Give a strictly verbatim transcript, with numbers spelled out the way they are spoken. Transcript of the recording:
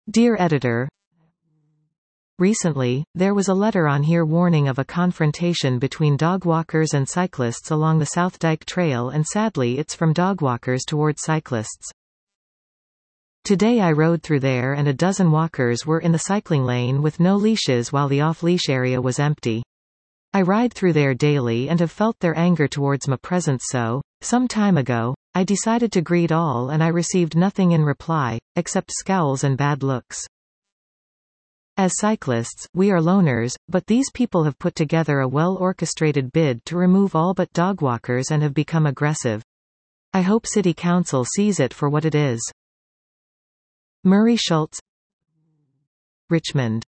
Dear Editor, recently, there was a letter on here warning of a confrontation between dogwalkers and cyclists along the South Dyke Trail, and sadly it's from dogwalkers towards cyclists. Today I rode through there and a dozen walkers were in the cycling lane with no leashes while the off-leash area was empty. I ride through there daily and have felt their anger towards my presence, so, some time ago, I decided to greet all and I received nothing in reply, except scowls and bad looks. As cyclists, we are loners, but these people have put together a well-orchestrated bid to remove all but dogwalkers and have become aggressive. I hope City Council sees it for what it is. Murray Schultz, Richmond.